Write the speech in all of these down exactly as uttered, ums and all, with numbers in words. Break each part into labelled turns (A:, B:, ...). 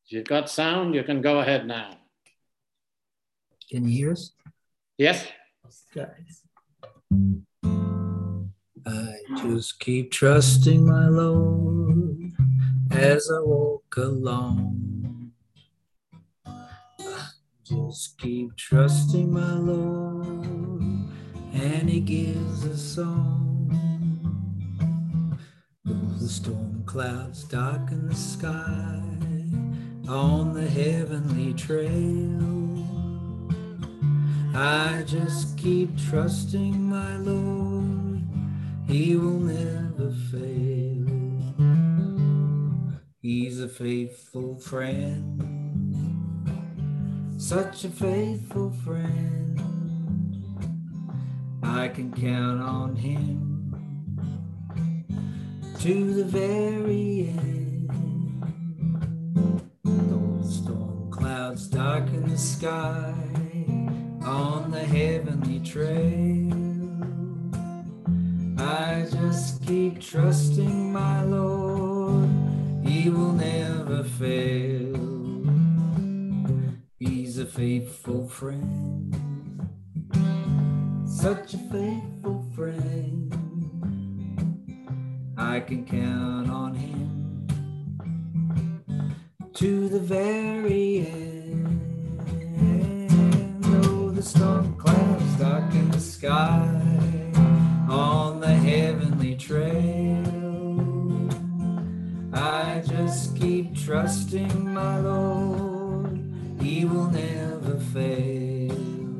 A: If you've got sound, you can go ahead now.
B: Can you hear us?
A: Yes.
B: Guys. I just keep trusting my Lord as I walk along. I just keep trusting my Lord, and He gives a song. Though the storm clouds darken the sky on the heavenly trail, I just keep trusting my Lord, He will never fail. He's a faithful friend, such a faithful friend. I can count on Him to the very end. Though the storm clouds darken the sky on the heavenly trail, I just keep trusting my Lord, He will never fail. He's a faithful friend, such a faithful friend. I can count on Him to the very end. Though the storm clouds darken the sky on the heavenly trail, I just keep trusting my Lord, He will never fail.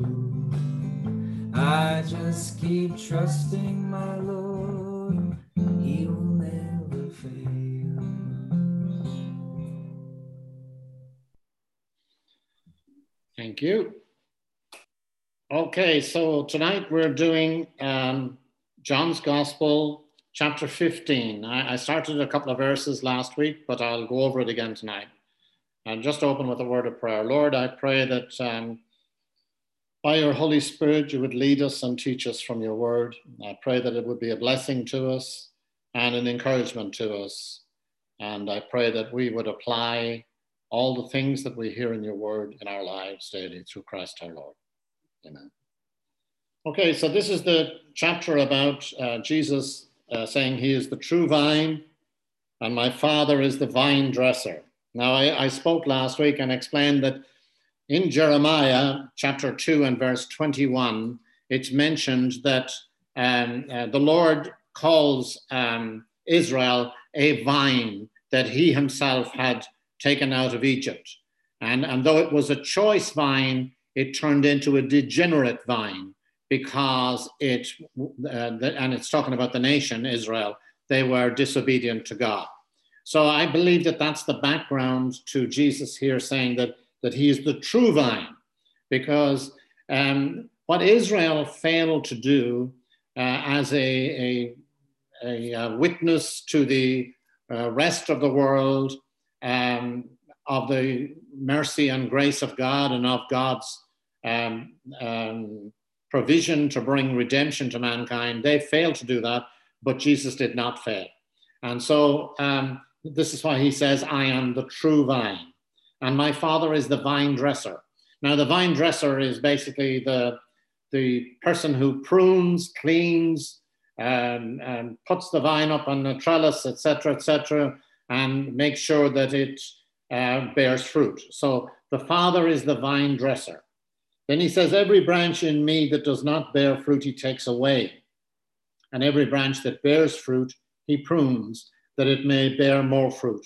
B: I just keep trusting my Lord, He will never fail.
A: Thank you. Okay, so tonight we're doing um, John's Gospel, chapter fifteen. I, I started a couple of verses last week, but I'll go over it again tonight. I'll just open with a word of prayer. Lord, I pray that um, by your Holy Spirit, you would lead us and teach us from your word. I pray that it would be a blessing to us and an encouragement to us. And I pray that we would apply all the things that we hear in your word in our lives daily through Christ our Lord. Amen. Okay, so this is the chapter about uh, Jesus uh, saying he is the true vine and my Father is the vine dresser. Now, I, I spoke last week and explained that in Jeremiah chapter two and verse twenty-one, it's mentioned that um, uh, the Lord calls um, Israel a vine that he himself had taken out of Egypt. And, and though it was a choice vine, it turned into a degenerate vine because it, uh, the, and it's talking about the nation, Israel, they were disobedient to God. So I believe that that's the background to Jesus here saying that, that he is the true vine, because um, what Israel failed to do uh, as a, a, a, a witness to the uh, rest of the world um, of the mercy and grace of God and of God's um, um, provision to bring redemption to mankind, they failed to do that, but Jesus did not fail. And so um, this is why he says, I am the true vine, and my Father is the vine dresser. Now, the vine dresser is basically the, the person who prunes, cleans, um, and puts the vine up on the trellis, et cetera, et cetera, and makes sure that it uh, bears fruit. So the Father is the vine dresser. Then he says, every branch in me that does not bear fruit, he takes away. And every branch that bears fruit, he prunes, that it may bear more fruit.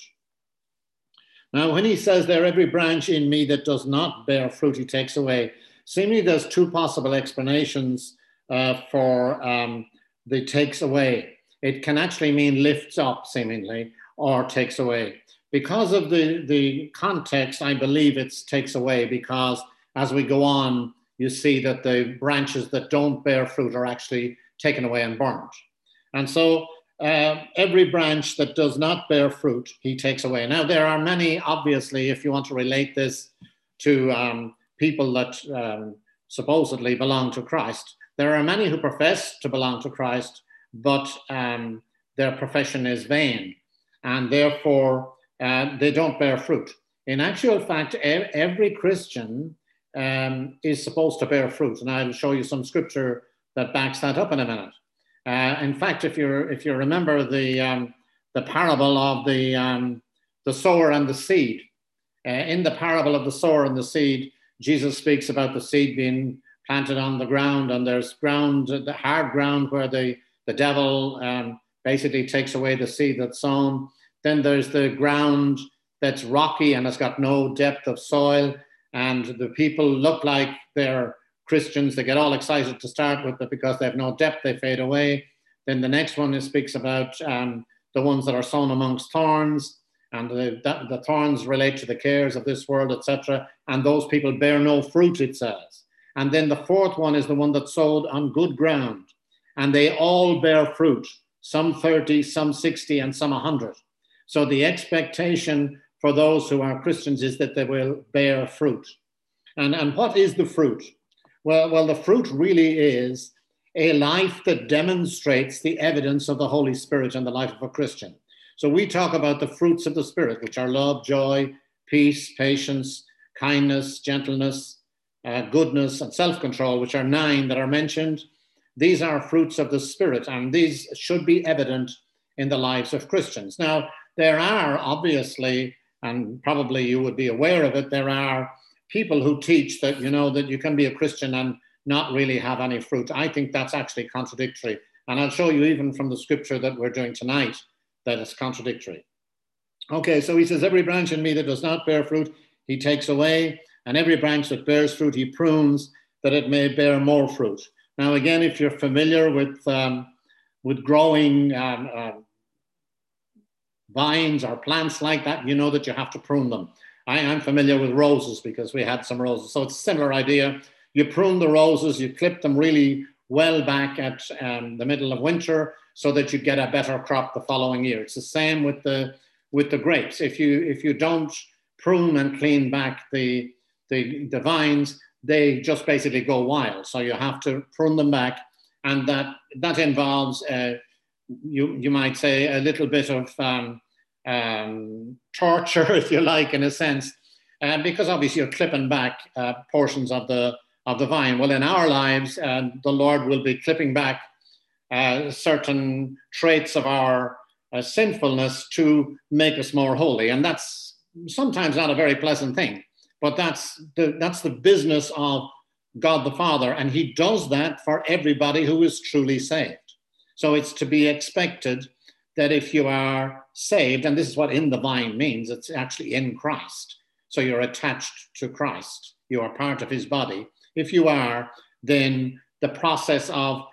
A: Now, when he says there, every branch in me that does not bear fruit, he takes away, seemingly there's two possible explanations uh, for um, the takes away. It can actually mean lifts up, seemingly, or takes away. Because of the, the context, I believe it takes away, because as we go on, you see that the branches that don't bear fruit are actually taken away and burned. And so uh, every branch that does not bear fruit, he takes away. Now, there are many, obviously, if you want to relate this to um, people that um, supposedly belong to Christ, there are many who profess to belong to Christ, but um, their profession is vain, and therefore uh, they don't bear fruit. In actual fact, every Christian um, is supposed to bear fruit. And I'll show you some scripture that backs that up in a minute. Uh, in fact, if you if you remember the um, the parable of the um, the sower and the seed, uh, in the parable of the sower and the seed, Jesus speaks about the seed being planted on the ground, and there's ground, the hard ground where the the devil um, basically takes away the seed that's sown. Then there's the ground that's rocky and has got no depth of soil, and the people look like they're Christians. They get all excited to start with, but because they have no depth, they fade away. Then the next one is speaks about um, the ones that are sown amongst thorns, and the, the, the thorns relate to the cares of this world, et cetera. And those people bear no fruit, it says. And then the fourth one is the one that's sowed on good ground, and they all bear fruit, some thirty, some sixty, and some one hundred. So the expectation for those who are Christians is that they will bear fruit. And, and what is the fruit? Well, well, the fruit really is a life that demonstrates the evidence of the Holy Spirit in the life of a Christian. So we talk about the fruits of the Spirit, which are love, joy, peace, patience, kindness, gentleness, uh, goodness, and self-control, which are nine that are mentioned. These are fruits of the Spirit, and these should be evident in the lives of Christians. Now, there are obviously, and probably you would be aware of it, there are people who teach that, you know, that you can be a Christian and not really have any fruit. I think that's actually contradictory. And I'll show you even from the scripture that we're doing tonight that it's contradictory. Okay, so he says, every branch in me that does not bear fruit, he takes away, and every branch that bears fruit, he prunes, that it may bear more fruit. Now, again, if you're familiar with, um, with growing um, uh, vines or plants like that, you know that you have to prune them. I am familiar with roses because we had some roses. So it's a similar idea. You prune the roses, you clip them really well back at um, the middle of winter so that you get a better crop the following year. It's the same with the with the grapes. If you if you don't prune and clean back the, the, the vines, they just basically go wild. So you have to prune them back, and that, that involves, uh, you, you might say, a little bit of um, um, torture, if you like, in a sense, uh, because obviously you're clipping back uh, portions of the of the vine. Well, in our lives, uh, the Lord will be clipping back uh, certain traits of our uh, sinfulness to make us more holy, and that's sometimes not a very pleasant thing. But that's the that's the business of God the Father, and He does that for everybody who is truly saved. So it's to be expected that if you are saved, and this is what in the vine means, it's actually in Christ. So you're attached to Christ. You are part of His body. If you are, then the process of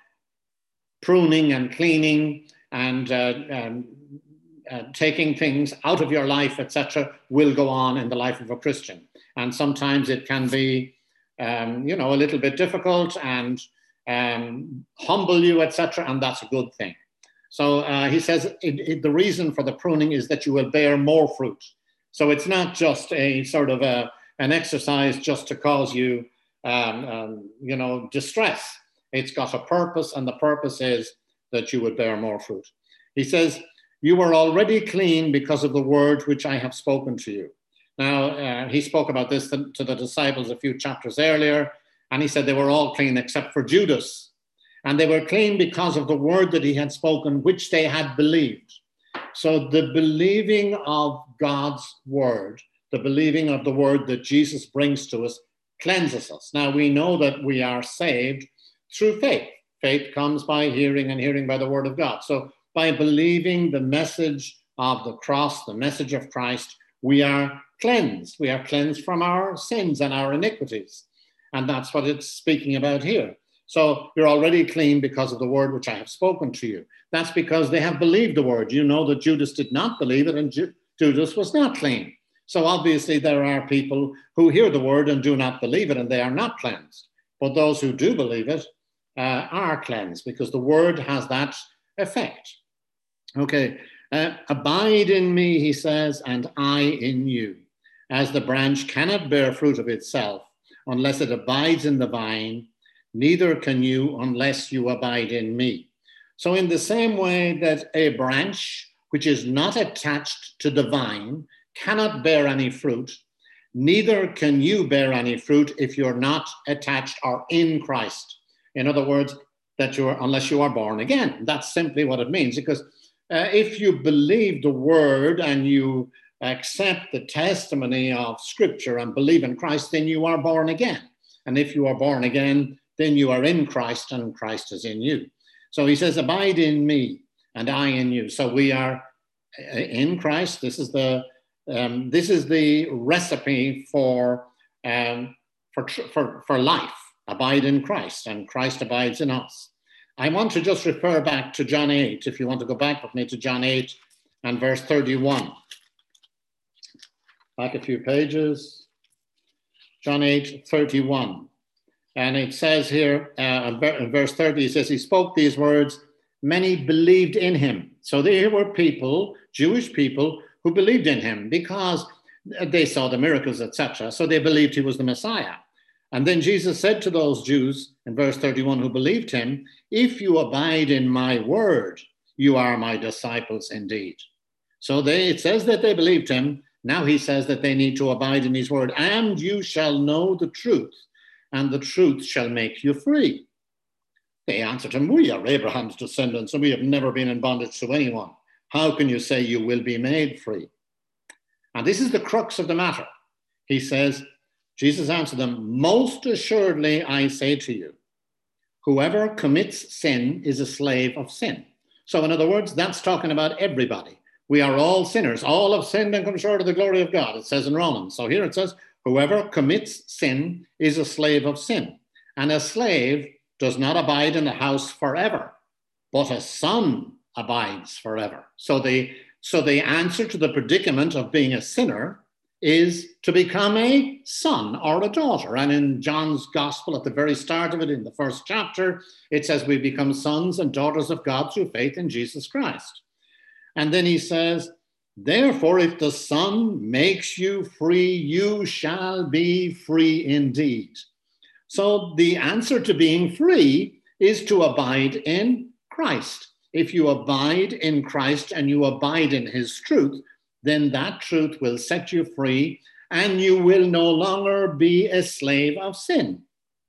A: pruning and cleaning and uh, um, uh, taking things out of your life, et cetera, will go on in the life of a Christian. And sometimes it can be, um, you know, a little bit difficult and um, humble you, et cetera, and that's a good thing. So uh, he says it, it, the reason for the pruning is that you will bear more fruit. So it's not just a sort of a, an exercise just to cause you, um, um, you know, distress. It's got a purpose, and the purpose is that you would bear more fruit. He says, you are already clean because of the word which I have spoken to you. Now, uh, he spoke about this to, to the disciples a few chapters earlier, and he said they were all clean except for Judas. And they were clean because of the word that he had spoken, which they had believed. So the believing of God's word, the believing of the word that Jesus brings to us, cleanses us. Now, we know that we are saved through faith. Faith comes by hearing, and hearing by the word of God. So by believing the message of the cross, the message of Christ, we are cleansed. We are cleansed from our sins and our iniquities. And that's what it's speaking about here. So you're already clean because of the word which I have spoken to you. That's because they have believed the word. You know that Judas did not believe it, and Ju- Judas was not clean. So obviously there are people who hear the word and do not believe it, and they are not cleansed. But those who do believe it uh, are cleansed, because the word has that effect. Okay, uh, abide in me, he says, and I in you. As the branch cannot bear fruit of itself unless it abides in the vine, neither can you unless you abide in me. So in the same way that a branch which is not attached to the vine cannot bear any fruit, Neither can you bear any fruit if you're not attached or in Christ. In other words, that you're, unless you are born again. That's simply what it means. Because uh, if you believe the word and you accept the testimony of Scripture and believe in Christ, then you are born again. And if you are born again, then you are in Christ and Christ is in you. So he says, abide in me and I in you. So we are in Christ. This is the um, this is the recipe for um, for, for for life. Abide in Christ, and Christ abides in us. I want to just refer back to John eight. If you want to go back with me to John eight and verse thirty-one. Back a few pages. John eight, thirty-one. And it says here, uh, in verse thirty, it says, he spoke these words, many believed in him. So there were people, Jewish people, who believed in him because they saw the miracles, et cetera. So they believed he was the Messiah. And then Jesus said to those Jews in verse thirty-one who believed him, if you abide in my word, you are my disciples indeed. So they, it says that they believed him. Now he says that they need to abide in his word. And you shall know the truth, and the truth shall make you free. They answered him, we are Abraham's descendants, and we have never been in bondage to anyone. How can you say you will be made free? And this is the crux of the matter. He says, Jesus answered them, most assuredly I say to you, whoever commits sin is a slave of sin. So in other words, that's talking about everybody. We are all sinners. All have sinned and come short of the glory of God, it says in Romans. So here it says, whoever commits sin is a slave of sin. And a slave does not abide in the house forever, but a son abides forever. So the, so the answer to the predicament of being a sinner is to become a son or a daughter. And in John's gospel, at the very start of it, in the first chapter, it says we become sons and daughters of God through faith in Jesus Christ. And then he says, therefore, if the Son makes you free, you shall be free indeed. So the answer to being free is to abide in Christ. If you abide in Christ and you abide in his truth, then that truth will set you free and you will no longer be a slave of sin.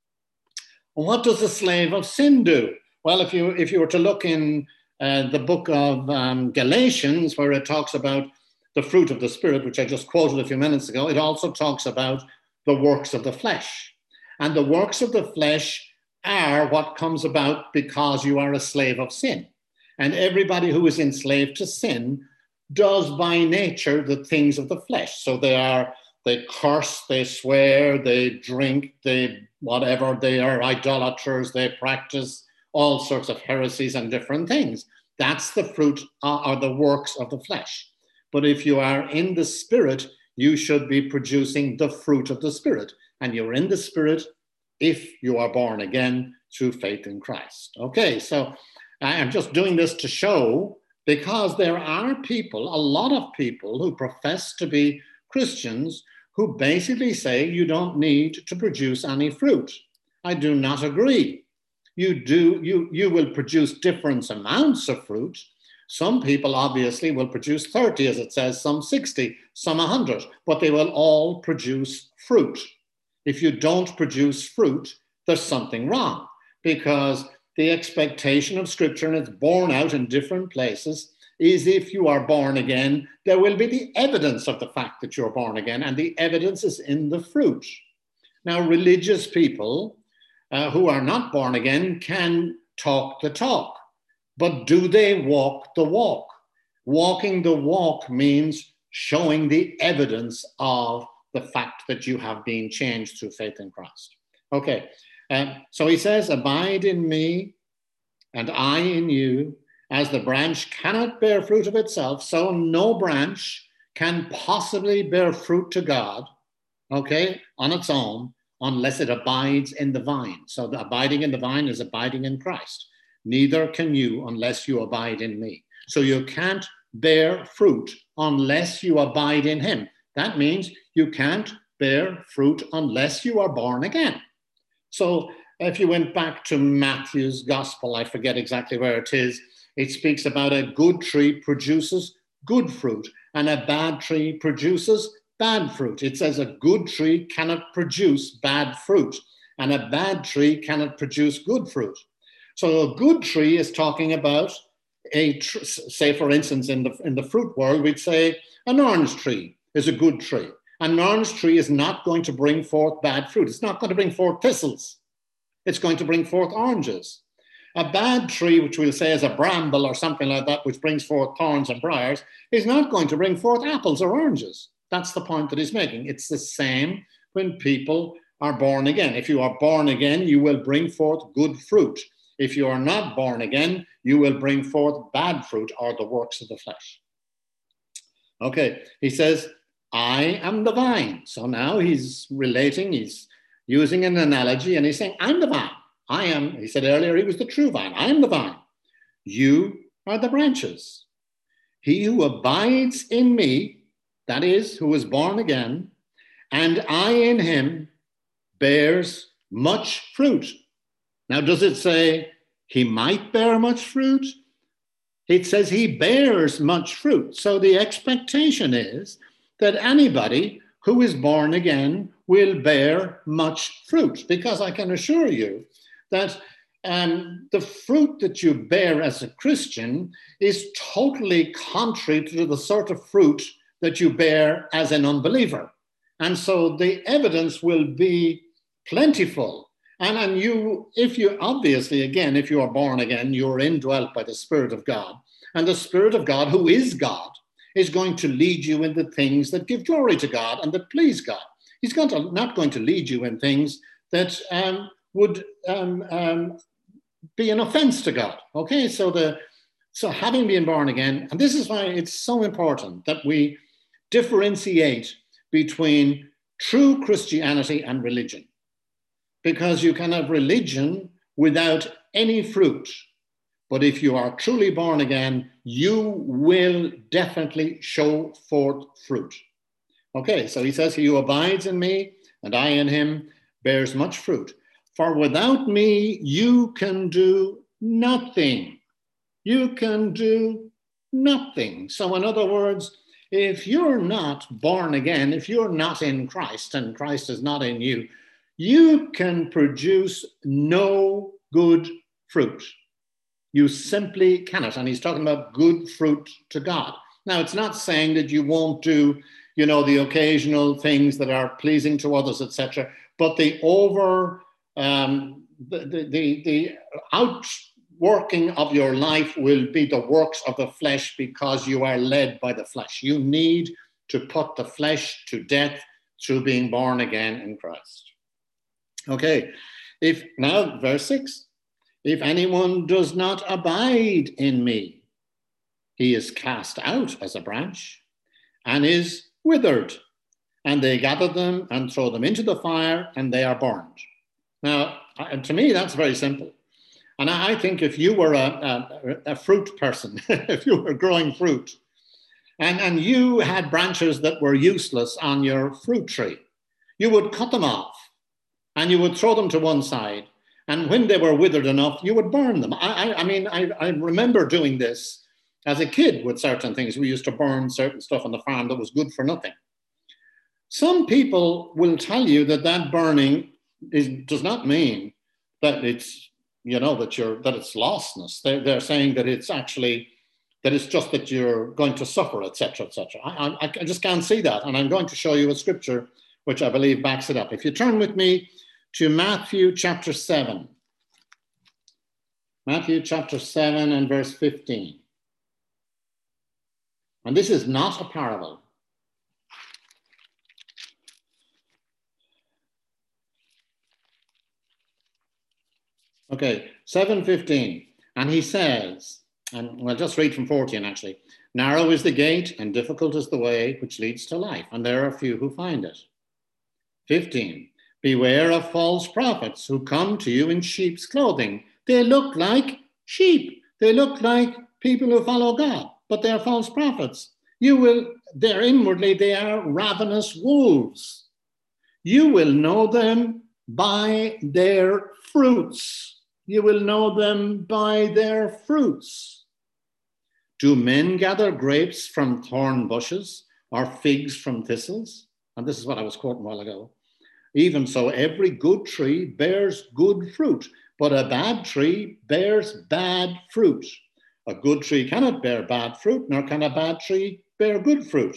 A: What does a slave of sin do? Well, if you, if you were to look in Uh, the book of um, Galatians, where it talks about the fruit of the Spirit, which I just quoted a few minutes ago, it also talks about the works of the flesh. And the works of the flesh are what comes about because you are a slave of sin. And everybody who is enslaved to sin does by nature the things of the flesh. So they are, they curse, they swear, they drink, they whatever, they are idolaters, they practice all sorts of heresies and different things. That's the fruit uh, or the works of the flesh. But if you are in the Spirit, you should be producing the fruit of the Spirit. And you're in the Spirit if you are born again through faith in Christ. Okay, so I'm just doing this to show, because there are people, a lot of people who profess to be Christians who basically say you don't need to produce any fruit. I do not agree. You do, you, you will produce different amounts of fruit. Some people obviously will produce thirty, as it says, some sixty, some one hundred, but they will all produce fruit. If you don't produce fruit, there's something wrong, because the expectation of Scripture, and it's borne out in different places, is if you are born again, there will be the evidence of the fact that you're born again, and the evidence is in the fruit. Now, religious people Uh, who are not born again can talk the talk, but do they walk the walk? Walking the walk means showing the evidence of the fact that you have been changed through faith in Christ. Okay, um, so he says, abide in me and I in you, as the branch cannot bear fruit of itself, so no branch can possibly bear fruit to God, okay, on its own, unless it abides in the vine. So the abiding in the vine is abiding in Christ. Neither can you unless you abide in me. So you can't bear fruit unless you abide in him. That means you can't bear fruit unless you are born again. So if you went back to Matthew's gospel, I forget exactly where it is, it speaks about a good tree produces good fruit and a bad tree produces bad fruit. It says a good tree cannot produce bad fruit, and a bad tree cannot produce good fruit. So a good tree is talking about a, tr- say for instance, in the, in the fruit world, we'd say an orange tree is a good tree. An orange tree is not going to bring forth bad fruit. It's not going to bring forth thistles. It's going to bring forth oranges. A bad tree, which we'll say is a bramble or something like that, which brings forth thorns and briars, is not going to bring forth apples or oranges. That's the point that he's making. It's the same when people are born again. If you are born again, you will bring forth good fruit. If you are not born again, you will bring forth bad fruit or the works of the flesh. Okay, he says, I am the vine. So now he's relating, he's using an analogy, and he's saying, I'm the vine. I am, he said earlier, he was the true vine. I am the vine. You are the branches. He who abides in me, that is, who is born again, and I in him, bears much fruit. Now, does it say he might bear much fruit? It says he bears much fruit. So the expectation is that anybody who is born again will bear much fruit, because I can assure you that um, the fruit that you bear as a Christian is totally contrary to the sort of fruit that you bear as an unbeliever. And so the evidence will be plentiful. And, and you, if you, obviously, again, if you are born again, you're indwelt by the Spirit of God. And the Spirit of God, who is God, is going to lead you in the things that give glory to God and that please God. He's going to, not going to lead you in things that um, would um, um, be an offense to God. Okay, so the so having been born again, and this is why it's so important that we differentiate between true Christianity and religion, because you can have religion without any fruit. But if you are truly born again, you will definitely show forth fruit. Okay, so he says, he who abides in me and I in him bears much fruit. For without me, you can do nothing. You can do nothing. So in other words, if you're not born again, if you're not in Christ and Christ is not in you, you can produce no good fruit. You simply cannot. And he's talking about good fruit to God. Now, it's not saying that you won't do, you know, the occasional things that are pleasing to others, et cetera. But the over, um, the, the, the, the outworking of your life will be the works of the flesh, because you are led by the flesh. You need to put the flesh to death through being born again in Christ. Okay, if now verse six. If anyone does not abide in me, he is cast out as a branch and is withered, and they gather them and throw them into the fire, and they are burned. Now, to me, that's very simple. And I think if you were a, a, a fruit person, if you were growing fruit, and, and you had branches that were useless on your fruit tree, you would cut them off and you would throw them to one side. And when they were withered enough, you would burn them. I, I, I mean, I, I remember doing this as a kid with certain things. We used to burn certain stuff on the farm that was good for nothing. Some people will tell you that that burning is, does not mean that it's, you know, that you're that it's lostness. They're, they're saying that it's actually, that it's just that you're going to suffer, et cetera, et cetera. I, I, I just can't see that. And I'm going to show you a scripture which I believe backs it up. If you turn with me to Matthew chapter seven. Matthew chapter seven and verse fifteen. And this is not a parable. Okay, seven fifteen. And he says, and we'll just read from fourteen actually. Narrow is the gate and difficult is the way which leads to life, and there are few who find it. fifteen. Beware of false prophets who come to you in sheep's clothing. They look like sheep. They look like people who follow God, but they are false prophets. You will, they're inwardly, they are ravenous wolves. You will know them by their fruits. You will know them by their fruits. Do men gather grapes from thorn bushes or figs from thistles? And this is what I was quoting a while ago. Even so, every good tree bears good fruit, but a bad tree bears bad fruit. A good tree cannot bear bad fruit, nor can a bad tree bear good fruit.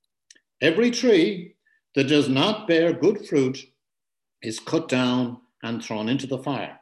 A: Every tree that does not bear good fruit is cut down and thrown into the fire.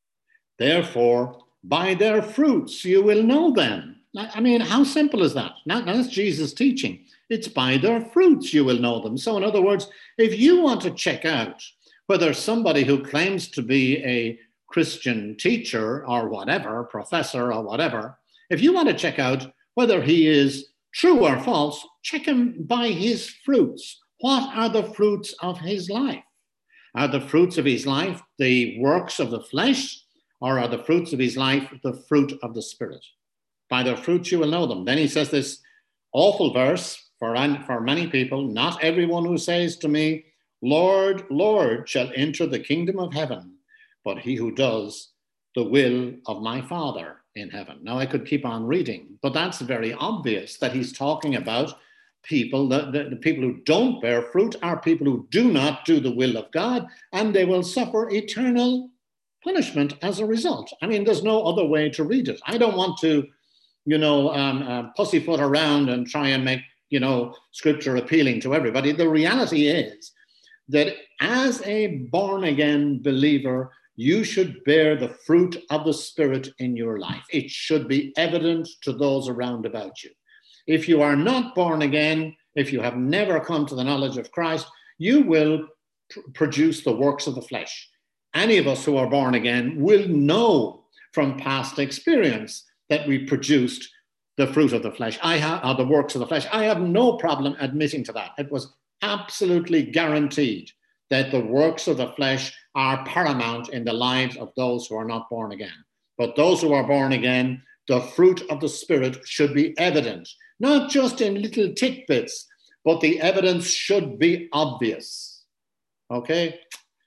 A: Therefore, by their fruits you will know them. I mean, how simple is that? Now, that's Jesus' teaching. It's by their fruits you will know them. So in other words, if you want to check out whether somebody who claims to be a Christian teacher or whatever, professor or whatever, if you want to check out whether he is true or false, check him by his fruits. What are the fruits of his life? Are the fruits of his life the works of the flesh, or are the fruits of his life the fruit of the Spirit? By their fruits you will know them. Then he says this awful verse for, for many people, not everyone who says to me, Lord, Lord, shall enter the kingdom of heaven, but he who does the will of my Father in heaven. Now I could keep on reading, but that's very obvious that he's talking about people, the, the, the people who don't bear fruit are people who do not do the will of God, and they will suffer eternal punishment as a result. I mean, there's no other way to read it. I don't want to, you know, um, uh, pussyfoot around and try and make, you know, scripture appealing to everybody. The reality is that as a born-again believer, you should bear the fruit of the Spirit in your life. It should be evident to those around about you. If you are not born again, if you have never come to the knowledge of Christ, you will pr- produce the works of the flesh. Any of us who are born again will know from past experience that we produced the fruit of the flesh. I have uh, the works of the flesh. I have no problem admitting to that. It was absolutely guaranteed that the works of the flesh are paramount in the lives of those who are not born again. But those who are born again, the fruit of the Spirit should be evident, not just in little tidbits, but the evidence should be obvious. Okay?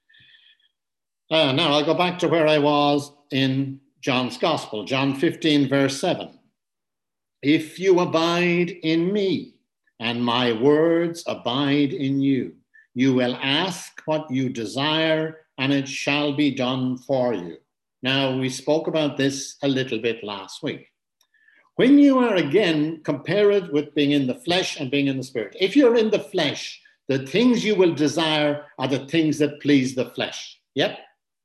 A: Uh, now I'll go back to where I was in John's Gospel, John fifteen, verse seven. If you abide in me and my words abide in you, you will ask what you desire and it shall be done for you. Now, we spoke about this a little bit last week. When you are again, compare it with being in the flesh and being in the Spirit. If you're in the flesh, the things you will desire are the things that please the flesh. Yep.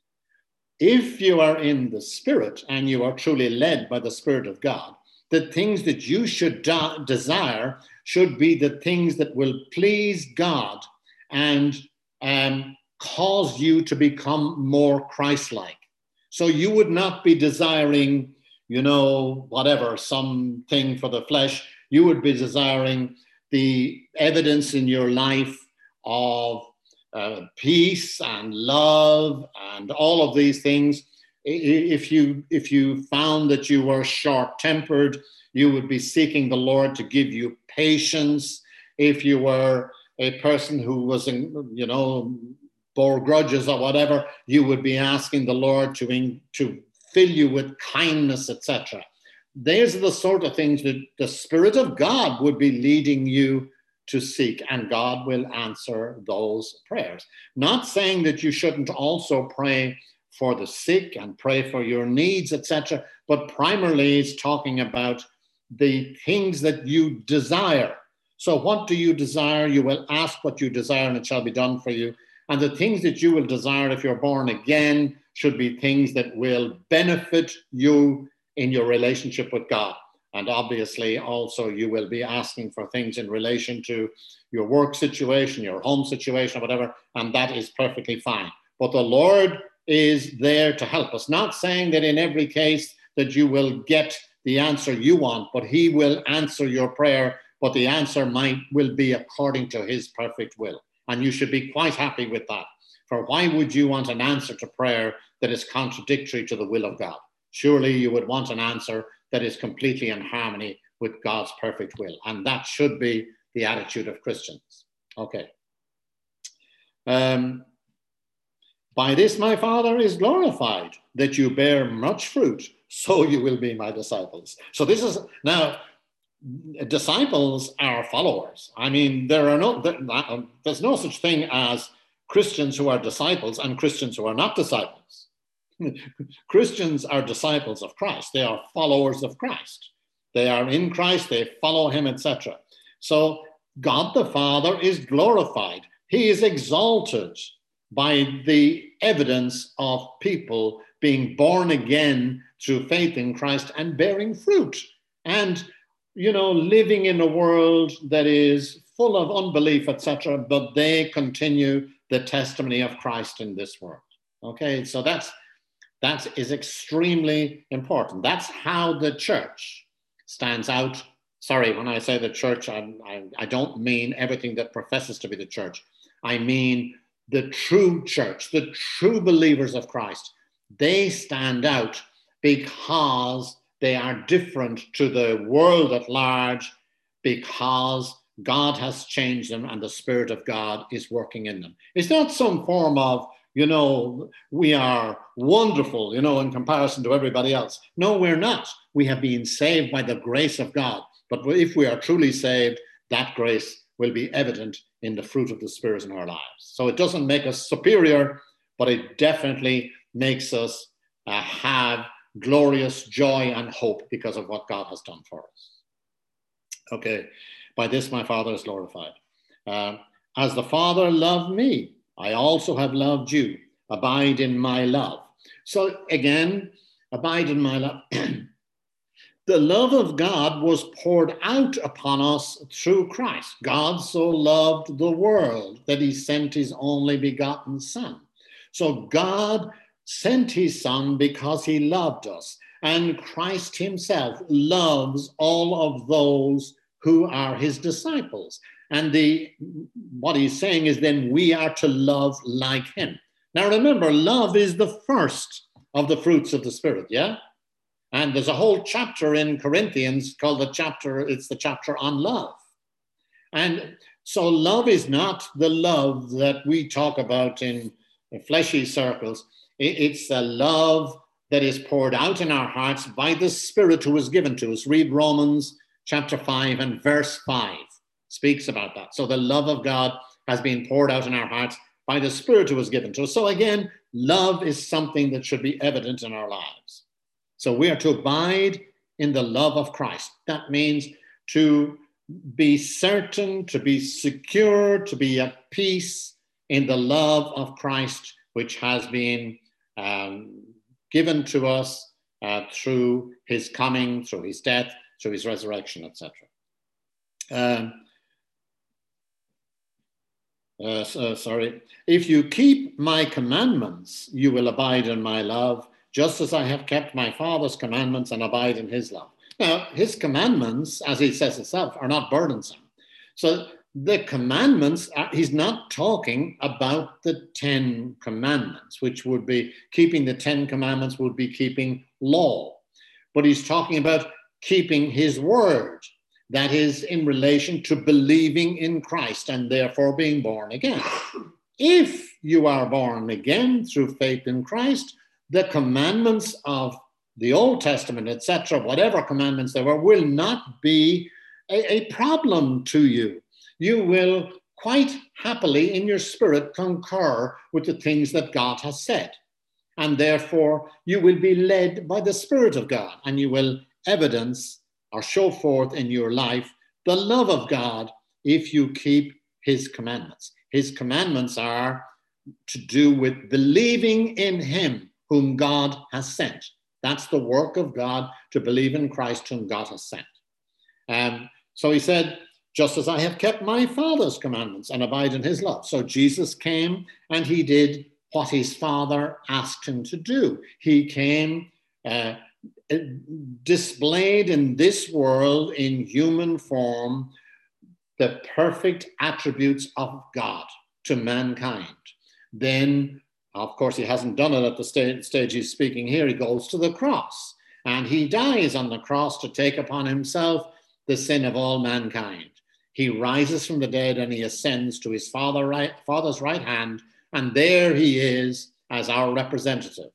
A: If you are in the Spirit and you are truly led by the Spirit of God, the things that you should de- desire should be the things that will please God and um, cause you to become more Christ-like. So you would not be desiring, you know, whatever, something for the flesh. You would be desiring the evidence in your life of uh, peace and love and all of these things. If you, if you found that you were short-tempered, you would be seeking the Lord to give you patience. If you were a person who was, in, you know, bore grudges or whatever, you would be asking the Lord to, in, to fill you with kindness, et cetera. These are the sort of things that the Spirit of God would be leading you to seek, and God will answer those prayers. Not saying that you shouldn't also pray for the sick and pray for your needs, et cetera, but primarily it's talking about the things that you desire. So what do you desire? You will ask what you desire and it shall be done for you. And the things that you will desire if you're born again should be things that will benefit you in your relationship with God. And obviously also you will be asking for things in relation to your work situation, your home situation, or whatever, and that is perfectly fine. But the Lord is there to help us. Not saying that in every case that you will get the answer you want, but he will answer your prayer, but the answer might will be according to his perfect will. And you should be quite happy with that. For why would you want an answer to prayer that is contradictory to the will of God? Surely you would want an answer that is completely in harmony with God's perfect will. And that should be the attitude of Christians. Okay. Um, By this my Father is glorified, that you bear much fruit, so you will be my disciples. So this is, now, disciples are followers. I mean, there are no, there's no such thing as Christians who are disciples and Christians who are not disciples. Christians are disciples of Christ. They are followers of Christ. They are in Christ, they follow him, et cetera. So God the Father is glorified. He is exalted by the evidence of people being born again through faith in Christ and bearing fruit. And, you know, living in a world that is full of unbelief, et cetera, but they continue the testimony of Christ in this world. Okay, so that's that is extremely important. That's how the church stands out. Sorry, when I say the church, I, I, I don't mean everything that professes to be the church. I mean the true church, the true believers of Christ. They stand out because they are different to the world at large, because God has changed them and the Spirit of God is working in them. It's not some form of, you know, we are wonderful, you know, in comparison to everybody else. No, we're not. We have been saved by the grace of God. But if we are truly saved, that grace will be evident in the fruit of the Spirit in our lives. So it doesn't make us superior, but it definitely makes us uh, have glorious joy and hope because of what God has done for us. Okay, by this my Father is glorified. Uh, as the Father loved me, I also have loved you. Abide in my love. So again, abide in my love. The love of God was poured out upon us through Christ. God so loved the world that he sent his only begotten Son. So God sent his Son because he loved us. And Christ himself loves all of those who are his disciples. And the what he's saying is then we are to love like him. Now remember, love is the first of the fruits of the Spirit, yeah? And there's a whole chapter in Corinthians called the chapter, it's the chapter on love. And so love is not the love that we talk about in fleshy circles. It's a love that is poured out in our hearts by the Spirit who is given to us. Read Romans chapter five and verse five. Speaks about that. So the love of God has been poured out in our hearts by the Spirit who was given to us. So again, love is something that should be evident in our lives. So we are to abide in the love of Christ. That means to be certain, to be secure, to be at peace in the love of Christ, which has been um, given to us uh, through his coming, through his death, through his resurrection, et cetera. Um, Uh, so, sorry. If you keep my commandments, you will abide in my love, just as I have kept my Father's commandments and abide in his love. Now, his commandments, as he says himself, are not burdensome. So the commandments, are, he's not talking about the Ten Commandments, which would be keeping the Ten Commandments would be keeping law. But he's talking about keeping his word. That is in relation to believing in Christ and therefore being born again. If you are born again through faith in Christ, the commandments of the Old Testament, et cetera, whatever commandments there were, will not be a, a problem to you. You will quite happily in your spirit concur with the things that God has said. And therefore, you will be led by the Spirit of God and you will evidence or show forth in your life the love of God if you keep his commandments. His commandments are to do with believing in him whom God has sent. That's the work of God, to believe in Christ whom God has sent. Um, so he said, just as I have kept my Father's commandments and abide in his love. So Jesus came and he did what his Father asked him to do. He came uh, displayed in this world in human form the perfect attributes of God to mankind. Then, of course, he hasn't done it at the stage, stage he's speaking here. He goes to the cross and he dies on the cross to take upon himself the sin of all mankind. He rises from the dead and he ascends to his Father right, Father's right hand, and there he is as our representative.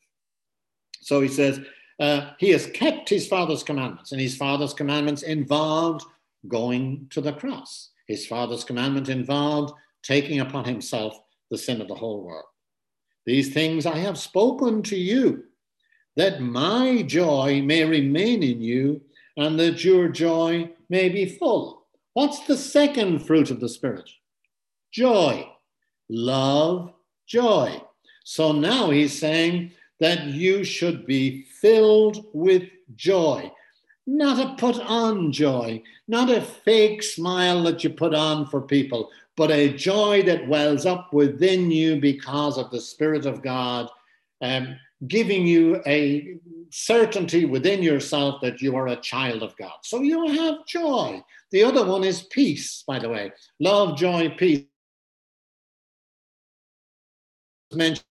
A: So he says, Uh, he has kept his Father's commandments, and his Father's commandments involved going to the cross. His Father's commandment involved taking upon himself the sin of the whole world. These things I have spoken to you, that my joy may remain in you, and that your joy may be full. What's the second fruit of the Spirit? Joy. Love, joy. So now he's saying that you should be filled with joy. Not a put on joy, not a fake smile that you put on for people, but a joy that wells up within you because of the Spirit of God, um, giving you a certainty within yourself that you are a child of God. So you have joy. The other one is peace, by the way. Love, joy, peace. Mentioned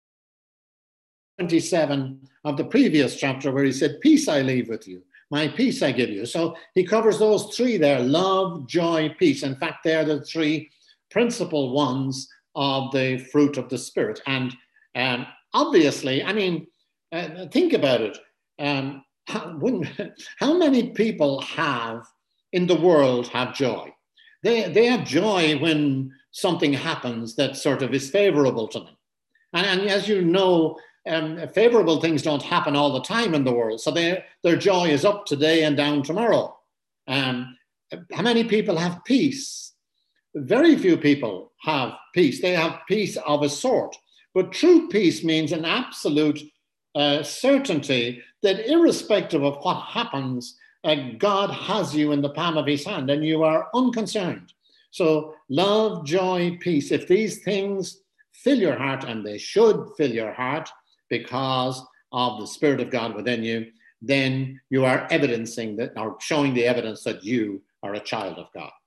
A: twenty-seven of the previous chapter where he said, peace I leave with you. My peace I give you. So he covers those three there, love, joy, peace. In fact, they're the three principal ones of the fruit of the Spirit. And um, obviously, I mean, uh, think about it. Um, how, when, how many people have in the world have joy? They, they have joy when something happens that sort of is favorable to them. And, and as you know, Um, favorable things don't happen all the time in the world. So their, their joy is up today and down tomorrow. Um, how many people have peace? Very few people have peace. They have peace of a sort. But true peace means an absolute uh, certainty that irrespective of what happens, uh, God has you in the palm of his hand and you are unconcerned. So love, joy, peace. If these things fill your heart, and they should fill your heart, because of the Spirit of God within you, then you are evidencing that, or showing the evidence that you are a child of God.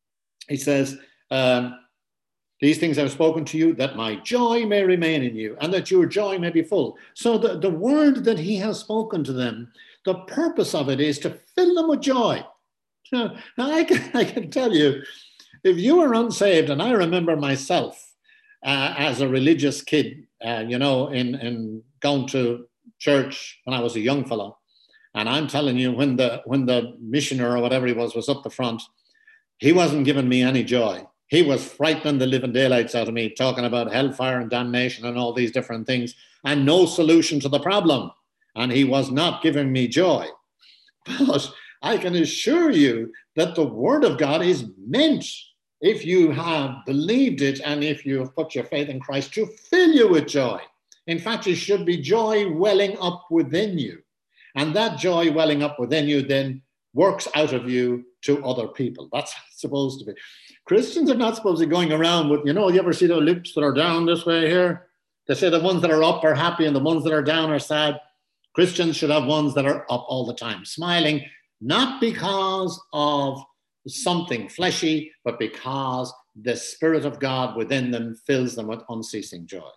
A: He says, um, these things I've spoken to you, that my joy may remain in you, and that your joy may be full. So the, the word that he has spoken to them, the purpose of it is to fill them with joy. Now, I can, I can tell you, if you were unsaved, and I remember myself, Uh, as a religious kid, uh, you know, in, in going to church when I was a young fellow. And I'm telling you, when the when the missioner or whatever he was was up the front, he wasn't giving me any joy. He was frightening the living daylights out of me, talking about hellfire and damnation and all these different things, and no solution to the problem. And he was not giving me joy. But I can assure you that the Word of God is meant, if you have believed it and if you have put your faith in Christ, to fill you with joy. In fact, it should be joy welling up within you. And that joy welling up within you then works out of you to other people. That's how it's supposed to be. Christians are not supposed to be going around with, you know, you ever see the lips that are down this way here? They say the ones that are up are happy and the ones that are down are sad. Christians should have ones that are up all the time, smiling, not because of something fleshy, but because the Spirit of God within them fills them with unceasing joy.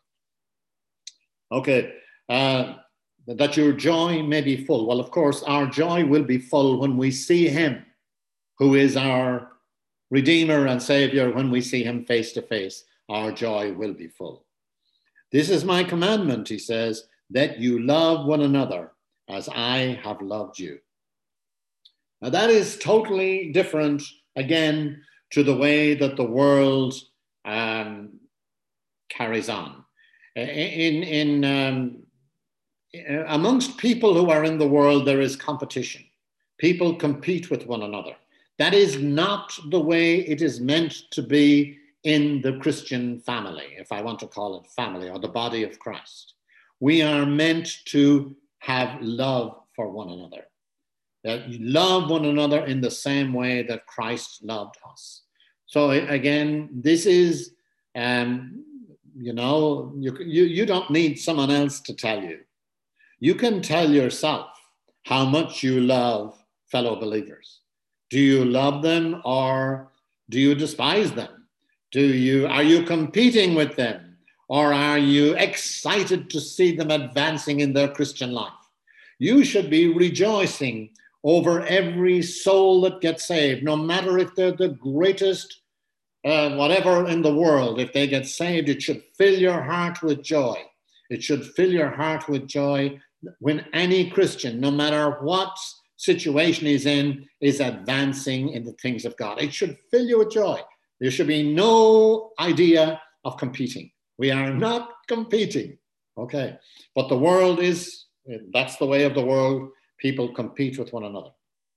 A: Okay, uh, that your joy may be full. Well, of course, our joy will be full when we see him, who is our Redeemer and Savior. When we see him face to face, our joy will be full. This is my commandment, he says, that you love one another as I have loved you. Now that is totally different, again, to the way that the world um, carries on. In, in, um, amongst people who are in the world, there is competition. People compete with one another. That is not the way it is meant to be in the Christian family, if I want to call it family, or the body of Christ. We are meant to have love for one another. That you love one another in the same way that Christ loved us. So again, this is, um, you know, you, you, you don't need someone else to tell you. You can tell yourself how much you love fellow believers. Do you love them or do you despise them? Do you, are you competing with them or are you excited to see them advancing in their Christian life? You should be rejoicing over every soul that gets saved, no matter if they're the greatest uh, whatever in the world. If they get saved, it should fill your heart with joy. It should fill your heart with joy when any Christian, no matter what situation he's in is advancing in the things of God. It should fill you with joy. There should be no idea of competing. We are not competing, okay? But the world is, that's the way of the world. People compete with one another.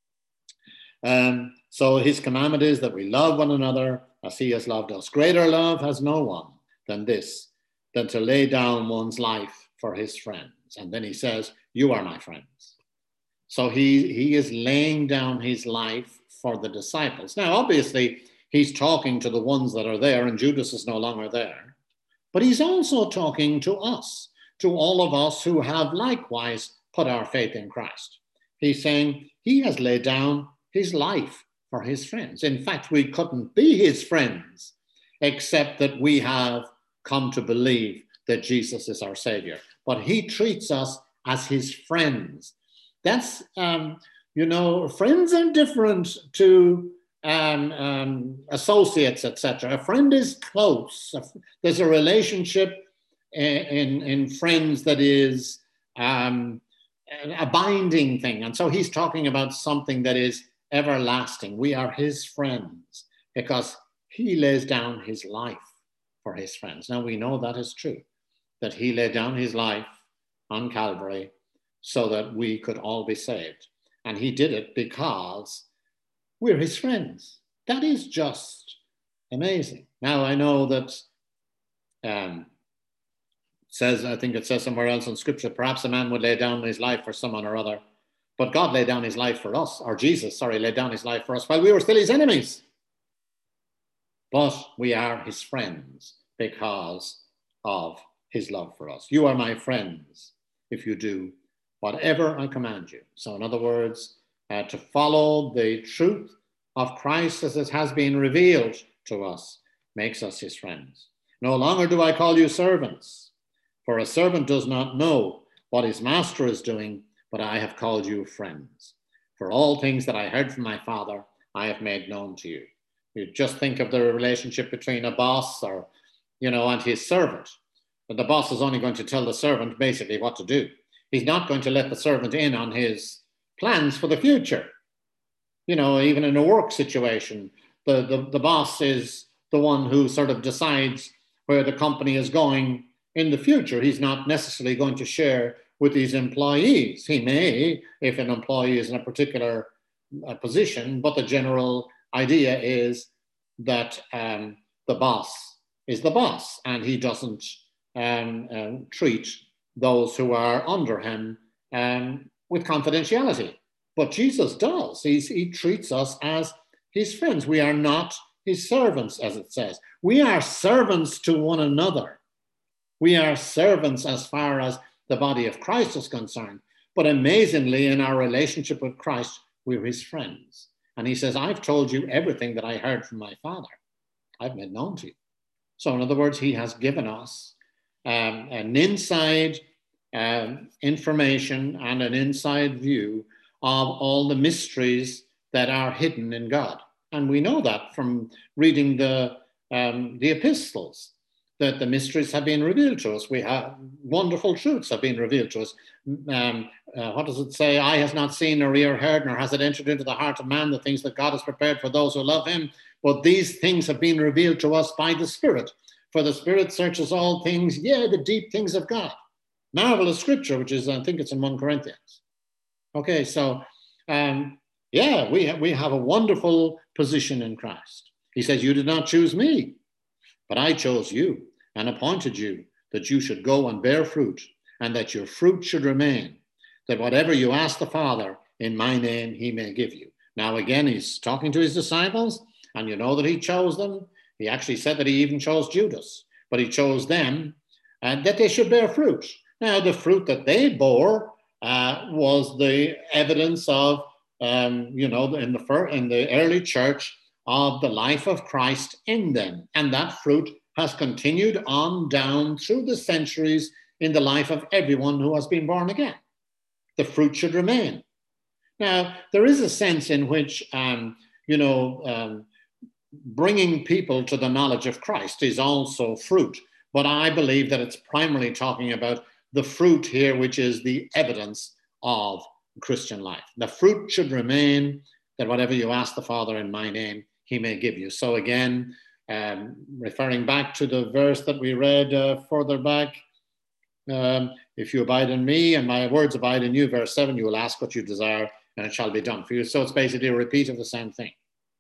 A: Um, so his commandment is that we love one another as he has loved us. Greater love has no one than this, than to lay down one's life for his friends. And then he says, you are my friends. So he, he is laying down his life for the disciples. Now, obviously, he's talking to the ones that are there, and Judas is no longer there. But he's also talking to us, to all of us who have likewise put our faith in Christ. He's saying he has laid down his life for his friends. In fact, we couldn't be his friends except that we have come to believe that Jesus is our Savior. But he treats us as his friends. That's, um, you know, friends are different to um, um, associates, et cetera. A friend is close. There's a relationship in, in, in friends that is um, a binding thing. And so he's talking about something that is everlasting. We are his friends because he lays down his life for his friends. Now we know that is true, that he laid down his life on Calvary so that we could all be saved. And he did it because we're his friends. That is just amazing. Now I know that um, says, I think it says somewhere else in scripture, perhaps a man would lay down his life for someone or other, but God laid down his life for us, or Jesus, sorry, laid down his life for us while we were still his enemies. But we are his friends because of his love for us. You are my friends if you do whatever I command you. So in other words, uh, to follow the truth of Christ as it has been revealed to us makes us his friends. No longer do I call you servants, for a servant does not know what his master is doing, but I have called you friends. For all things that I heard from my Father, I have made known to you. You just think of the relationship between a boss or, you know, and his servant. But the boss is only going to tell the servant basically what to do. He's not going to let the servant in on his plans for the future. You know, even in a work situation, the, the, the boss is the one who sort of decides where the company is going in the future. He's not necessarily going to share with his employees. He may, if an employee is in a particular uh, position, but the general idea is that um, the boss is the boss and he doesn't um, um, treat those who are under him um, with confidentiality. But Jesus does. He's, he treats us as his friends. We are not his servants, as it says. We are servants to one another. We are servants as far as the body of Christ is concerned. But amazingly, in our relationship with Christ, we're his friends. And he says, I've told you everything that I heard from my Father. I've made known to you. So in other words, he has given us um, an inside uh, information and an inside view of all the mysteries that are hidden in God. And we know that from reading the, um, the epistles, that the mysteries have been revealed to us. We have wonderful truths have been revealed to us. Um, uh, what does it say? Eye has not seen nor ear heard, nor has it entered into the heart of man the things that God has prepared for those who love him. But these things have been revealed to us by the Spirit. For the Spirit searches all things, yea, the deep things of God. Marvelous scripture, which is, I think it's in First Corinthians. Okay, so um, yeah, we, ha- we have a wonderful position in Christ. He says, you did not choose me, but I chose you and appointed you that you should go and bear fruit, and that your fruit should remain, that whatever you ask the Father in my name, he may give you. Now, again, he's talking to his disciples, and you know that he chose them. He actually said that he even chose Judas, but he chose them, and that they should bear fruit. Now, the fruit that they bore uh, was the evidence of, um, you know, in the, fir- in the early church, of the life of Christ in them. And that fruit has continued on down through the centuries in the life of everyone who has been born again. The fruit should remain. Now, there is a sense in which, um, you know, um, bringing people to the knowledge of Christ is also fruit. But I believe that it's primarily talking about the fruit here, which is the evidence of Christian life. The fruit should remain, that whatever you ask the Father in my name, he may give you. So again, um, referring back to the verse that we read uh, further back, um, if you abide in me and my words abide in you, verse seven, you will ask what you desire and it shall be done for you. So it's basically a repeat of the same thing.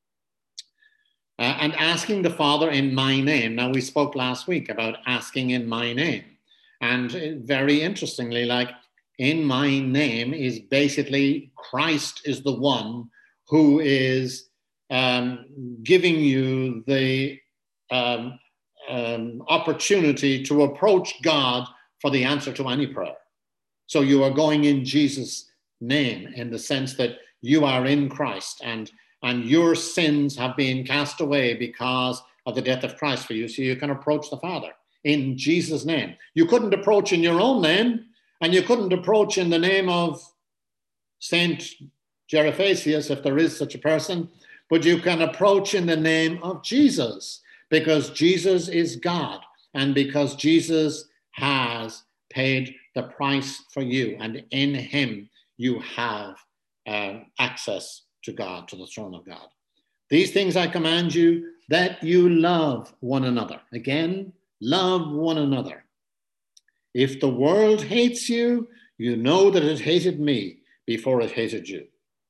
A: Uh, and asking the Father in my name. Now, we spoke last week about asking in my name. And very interestingly, like, in my name is basically Christ is the one who is um, giving you the um, um, opportunity to approach God for the answer to any prayer. So you are going in Jesus' name in the sense that you are in Christ, and, and your sins have been cast away because of the death of Christ for you, so you can approach the Father in Jesus' name. You couldn't approach in your own name, and you couldn't approach in the name of Saint Gervasius, if there is such a person, but you can approach in the name of Jesus, because Jesus is God, and because Jesus has paid the price for you, and in him you have uh, access to God, to the throne of God. These things I command you, that you love one another. Again, love one another. If the world hates you, you know that it hated me before it hated you.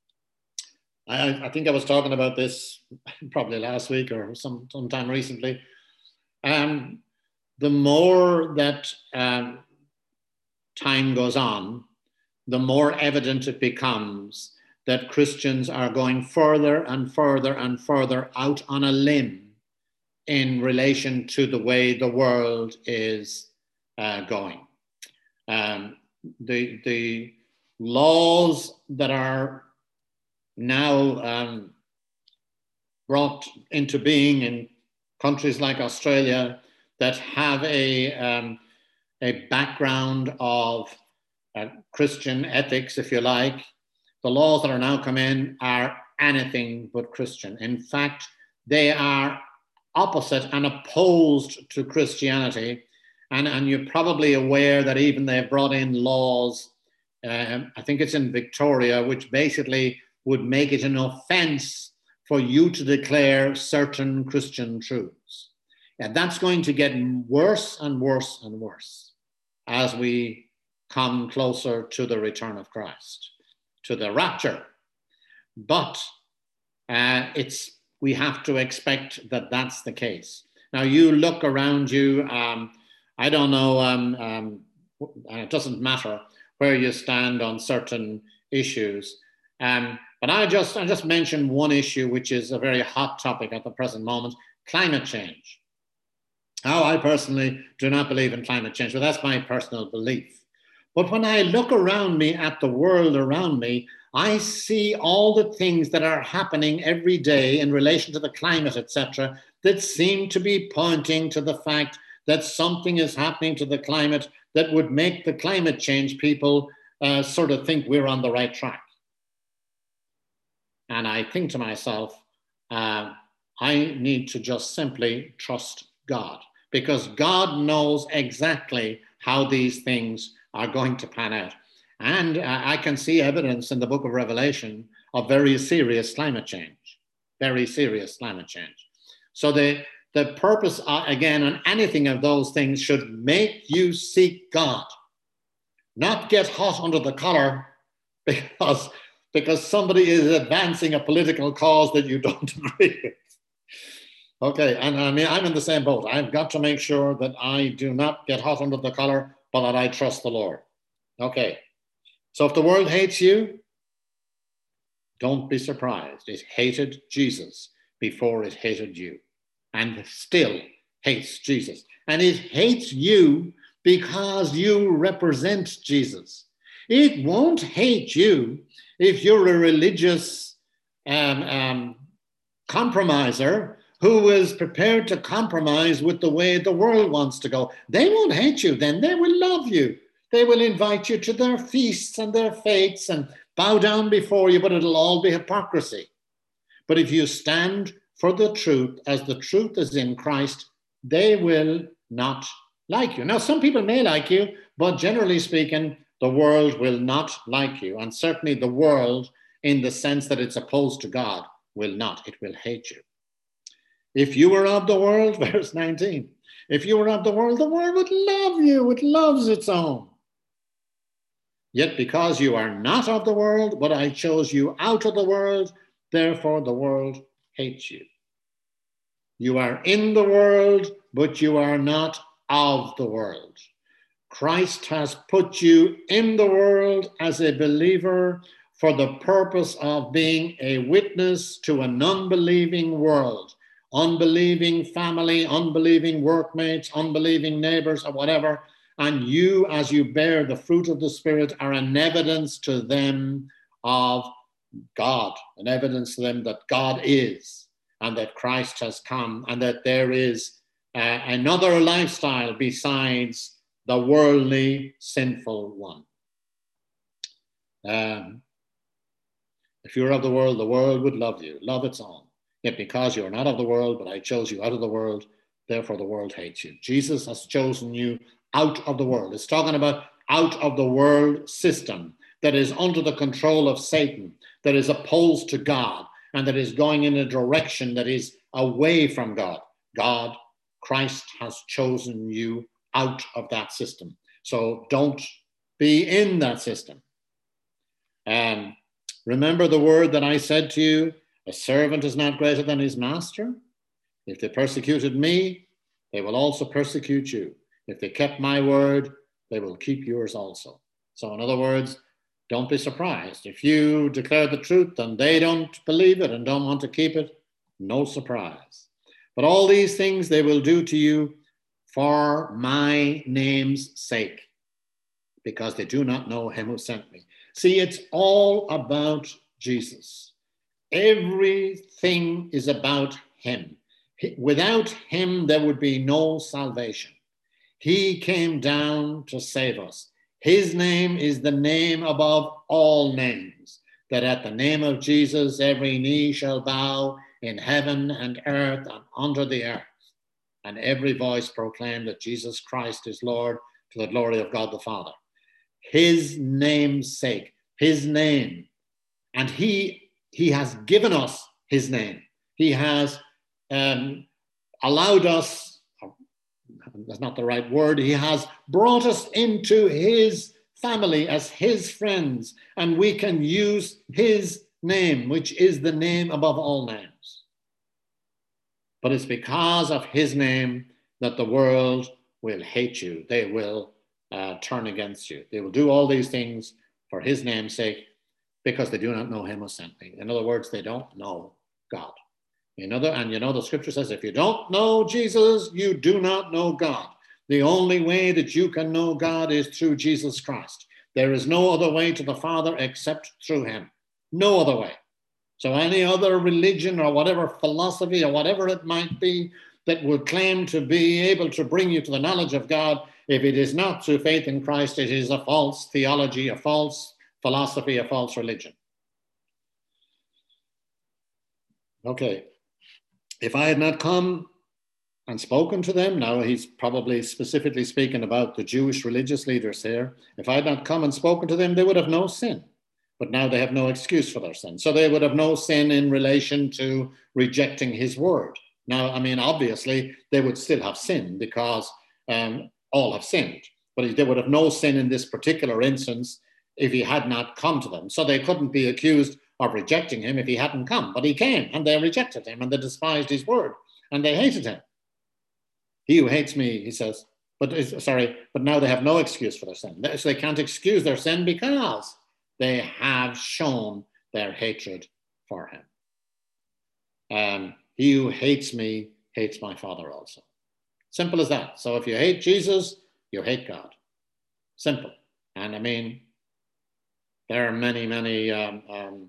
A: I, I think I was talking about this probably last week or some sometime recently. Um, the more that um, time goes on, the more evident it becomes that Christians are going further and further and further out on a limb in relation to the way the world is uh, going. Um, the, the laws that are now um, brought into being in countries like Australia that have a, um, a background of uh, Christian ethics, if you like, the laws that are now come in are anything but Christian. In fact, they are opposite and opposed to Christianity. And, and you're probably aware that even they've brought in laws, um, I think it's in Victoria, which basically would make it an offense for you to declare certain Christian truths. And that's going to get worse and worse and worse as we come closer to the return of Christ, to the rapture. But uh, it's we have to expect that that's the case. Now, you look around you, um, I don't know, um, um, and it doesn't matter where you stand on certain issues. Um, but I just, I just mention one issue, which is a very hot topic at the present moment, climate change. Now, I personally do not believe in climate change, but that's my personal belief. But when I look around me at the world around me, I see all the things that are happening every day in relation to the climate, et cetera, that seem to be pointing to the fact that something is happening to the climate that would make the climate change people uh, sort of think we're on the right track. And I think to myself, uh, I need to just simply trust God, because God knows exactly how these things are going to pan out. And uh, I can see evidence in the book of Revelation of very serious climate change, very serious climate change. So the, the purpose, uh, again, on anything of those things should make you seek God, not get hot under the collar because, because somebody is advancing a political cause that you don't agree with. Okay, and I mean, I'm in the same boat. I've got to make sure that I do not get hot under the collar, but that I trust the Lord. Okay. So if the world hates you, don't be surprised. It hated Jesus before it hated you, and still hates Jesus. And it hates you because you represent Jesus. It won't hate you if you're a religious um, um, compromiser who is prepared to compromise with the way the world wants to go. They won't hate you then. They will love you. They will invite you to their feasts and their fetes and bow down before you, but it'll all be hypocrisy. But if you stand for the truth as the truth is in Christ, they will not like you. Now, some people may like you, but generally speaking, the world will not like you. And certainly the world, in the sense that it's opposed to God, will not. It will hate you. If you were of the world, verse nineteen, if you were of the world, the world would love you. It loves its own. Yet because you are not of the world, but I chose you out of the world, therefore the world hates you. You are in the world, but you are not of the world. Christ has put you in the world as a believer for the purpose of being a witness to an unbelieving world, unbelieving family, unbelieving workmates, unbelieving neighbors, or whatever. And you, as you bear the fruit of the Spirit, are an evidence to them of God, an evidence to them that God is, and that Christ has come, and that there is uh, another lifestyle besides the worldly, sinful one. Um, if you're of the world, the world would love you, love its own. Yet because you are not of the world, but I chose you out of the world, therefore the world hates you. Jesus has chosen you out of the world. It's talking about out of the world system that is under the control of Satan, that is opposed to God, and that is going in a direction that is away from God. God, Christ has chosen you out of that system. So don't be in that system. Um, remember the word that I said to you, a servant is not greater than his master. If they persecuted me, they will also persecute you. If they kept my word, they will keep yours also. So in other words, don't be surprised. If you declare the truth and they don't believe it and don't want to keep it, no surprise. But all these things they will do to you for my name's sake, because they do not know him who sent me. See, it's all about Jesus. Everything is about him. Without him, there would be no salvation. He came down to save us. His name is the name above all names, that at the name of Jesus, every knee shall bow in heaven and earth and under the earth, and every voice proclaim that Jesus Christ is Lord, to the glory of God the Father. His name's sake, his name. And he, he has given us his name. He has um, allowed us, that's not the right word, he has brought us into his family as his friends, and we can use his name, which is the name above all names. But it's because of his name that the world will hate you. They will uh, turn against you. They will do all these things for his name's sake, because they do not know him who sent me. In other words, they don't know God. In other, and you know, the scripture says, if you don't know Jesus, you do not know God. The only way that you can know God is through Jesus Christ. There is no other way to the Father except through him. No other way. So any other religion or whatever philosophy or whatever it might be that would claim to be able to bring you to the knowledge of God, if it is not through faith in Christ, it is a false theology, a false philosophy, a false religion. Okay. If I had not come and spoken to them, now he's probably specifically speaking about the Jewish religious leaders here. If I had not come and spoken to them, they would have no sin. But now they have no excuse for their sin. So they would have no sin in relation to rejecting his word. Now, I mean, obviously, they would still have sin because um, all have sinned. But they would have no sin in this particular instance if he had not come to them. So they couldn't be accused of rejecting him if he hadn't come. But he came, and they rejected him, and they despised his word, and they hated him. He who hates me, he says, but sorry, but now they have no excuse for their sin. So they can't excuse their sin because they have shown their hatred for him. Um, he who hates me hates my Father also. Simple as that. So if you hate Jesus, you hate God. Simple. And I mean, there are many, many, um, um,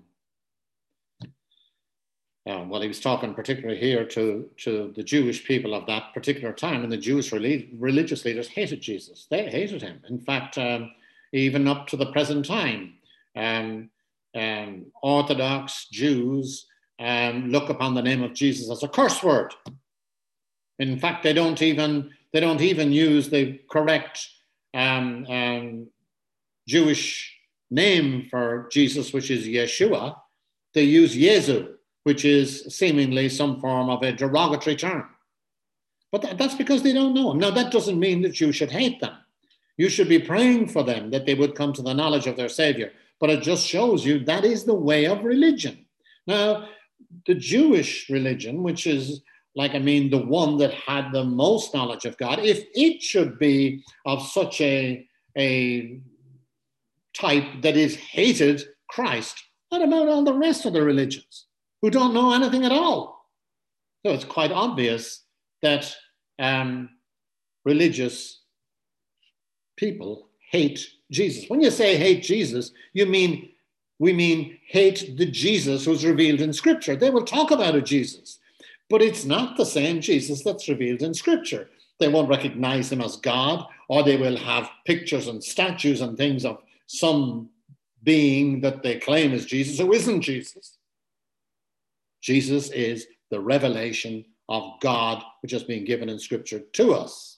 A: uh, well, he was talking particularly here to, to the Jewish people of that particular time, and the Jewish relig- religious leaders hated Jesus. They hated him. In fact, um, even up to the present time, um, um, Orthodox Jews um, look upon the name of Jesus as a curse word. In fact, they don't even, they don't even use the correct um, um, Jewish name for Jesus, which is Yeshua, they use Yezu, which is seemingly some form of a derogatory term. But th- that's because they don't know him. Now, that doesn't mean that you should hate them. You should be praying for them that they would come to the knowledge of their Savior. But it just shows you that is the way of religion. Now, the Jewish religion, which is, like, I mean, the one that had the most knowledge of God, if it should be of such a, a type that is hated Christ, what about all the rest of the religions who don't know anything at all? So it's quite obvious that um, religious people hate Jesus. When you say hate Jesus, you mean, we mean hate the Jesus who's revealed in Scripture. They will talk about a Jesus, but it's not the same Jesus that's revealed in Scripture. They won't recognize him as God, or they will have pictures and statues and things of some being that they claim is Jesus who isn't Jesus. Jesus is the revelation of God, which has been given in Scripture to us.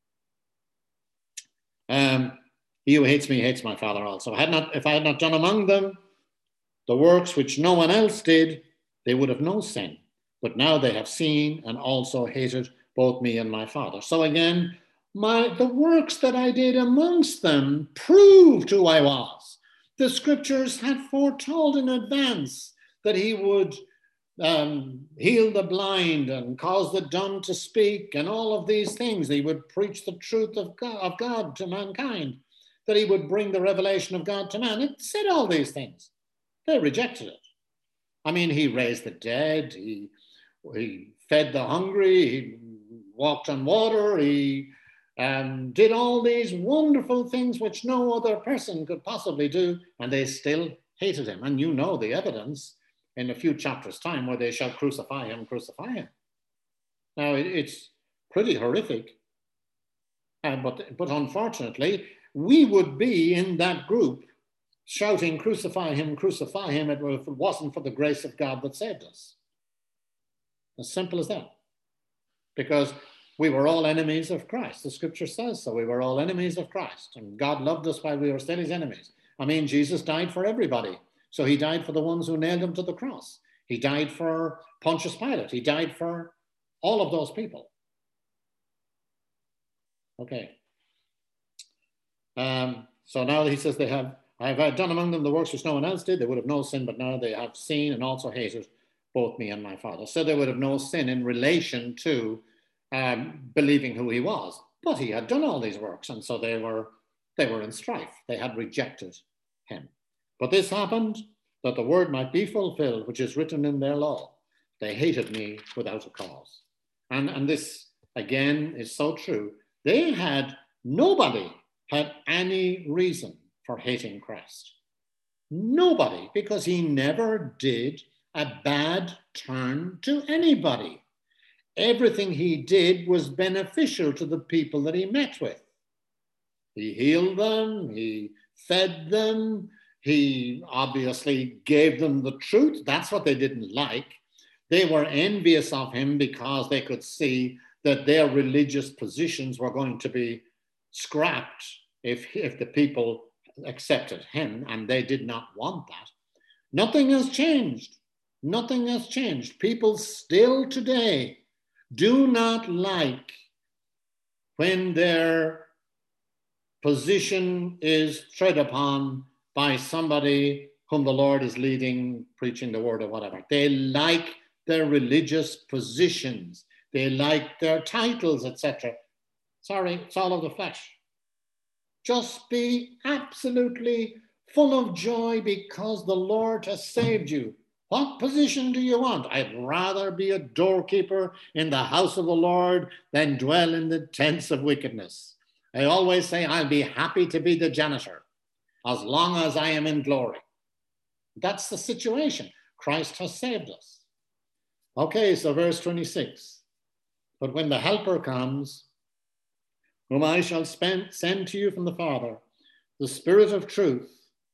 A: Um, he who hates me hates my Father also. I had not, if I had not done among them the works which no one else did, they would have no sin. But now they have seen and also hated both me and my Father. So again, my the works that I did amongst them proved who I was. The Scriptures had foretold in advance that he would um, heal the blind and cause the dumb to speak and all of these things. He would preach the truth of God, of God to mankind, that he would bring the revelation of God to man. It said all these things. They rejected it. I mean, he raised the dead, he, he fed the hungry, he walked on water, he um, did all these wonderful things which no other person could possibly do, and they still hated him. And you know the evidence in a few chapters' time where they shall crucify him, crucify him. Now, it, it's pretty horrific, uh, but, but unfortunately, we would be in that group shouting, crucify him, crucify him, if it wasn't for the grace of God that saved us. As simple as that. Because we were all enemies of Christ. The Scripture says so. We were all enemies of Christ. And God loved us while we were still his enemies. I mean, Jesus died for everybody. So he died for the ones who nailed him to the cross. He died for Pontius Pilate. He died for all of those people. Okay. Um, so now he says they have, I have done among them the works which no one else did. They would have no sin, but now they have seen and also hated both me and my Father. So they would have no sin in relation to um, believing who he was. But he had done all these works, and so they were, they were in strife. They had rejected him. But this happened that the word might be fulfilled, which is written in their law. They hated me without a cause. And, and this, again, is so true. They had, nobody had any reason for hating Christ. Nobody, because he never did a bad turn to anybody. Everything he did was beneficial to the people that he met with. He healed them, he fed them, he obviously gave them the truth. That's what they didn't like. They were envious of him because they could see that their religious positions were going to be scrapped if, if the people accepted him, and they did not want that. Nothing has changed. Nothing has changed. People still today do not like when their position is tread upon by somebody whom the Lord is leading, preaching the word or whatever. They like their religious positions. They like their titles, et cetera. Sorry, it's all of the flesh. Just be absolutely full of joy because the Lord has saved you. What position do you want? I'd rather be a doorkeeper in the house of the Lord than dwell in the tents of wickedness. I always say I'll be happy to be the janitor as long as I am in glory. That's the situation. Christ has saved us. Okay, so verse twenty-six. But when the Helper comes, whom I shall spend, send to you from the Father, the Spirit of truth,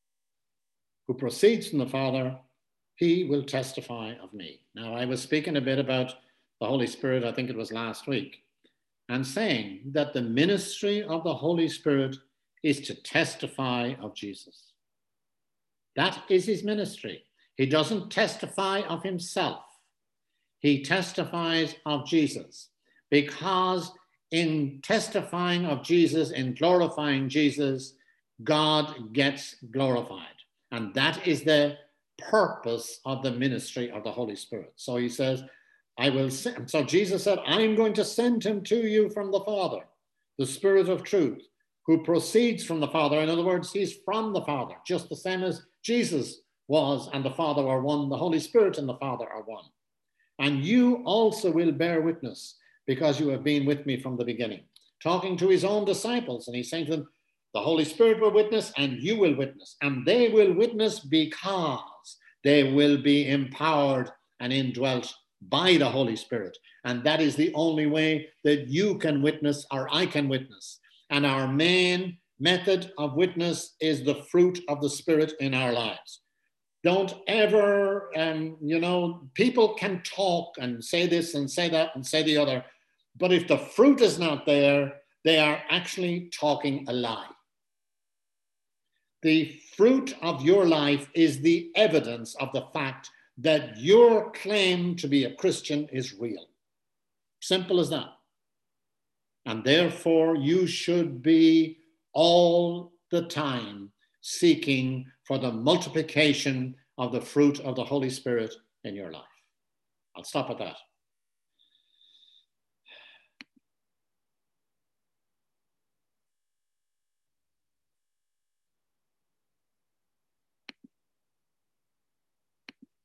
A: who proceeds from the Father, he will testify of me. Now, I was speaking a bit about the Holy Spirit, I think it was last week, and saying that the ministry of the Holy Spirit is to testify of Jesus. That is his ministry. He doesn't testify of himself. He testifies of Jesus, because in testifying of Jesus, in glorifying Jesus, God gets glorified. And that is the purpose of the ministry of the Holy Spirit. So he says, I will send. So Jesus said, I'm going to send him to you from the Father, the Spirit of truth, who proceeds from the Father. In other words, he's from the Father, just the same as Jesus was and the Father are one. The Holy Spirit and the Father are one. And you also will bear witness, because you have been with me from the beginning. Talking to his own disciples, and he's saying to them, the Holy Spirit will witness and you will witness. And they will witness because they will be empowered and indwelt by the Holy Spirit. And that is the only way that you can witness, or I can witness. And our main method of witness is the fruit of the Spirit in our lives. Don't ever, um, you know, people can talk and say this and say that and say the other, but if the fruit is not there, they are actually talking a lie. The fruit of your life is the evidence of the fact that your claim to be a Christian is real. Simple as that. And therefore, you should be all the time seeking for the multiplication of the fruit of the Holy Spirit in your life. I'll stop at that.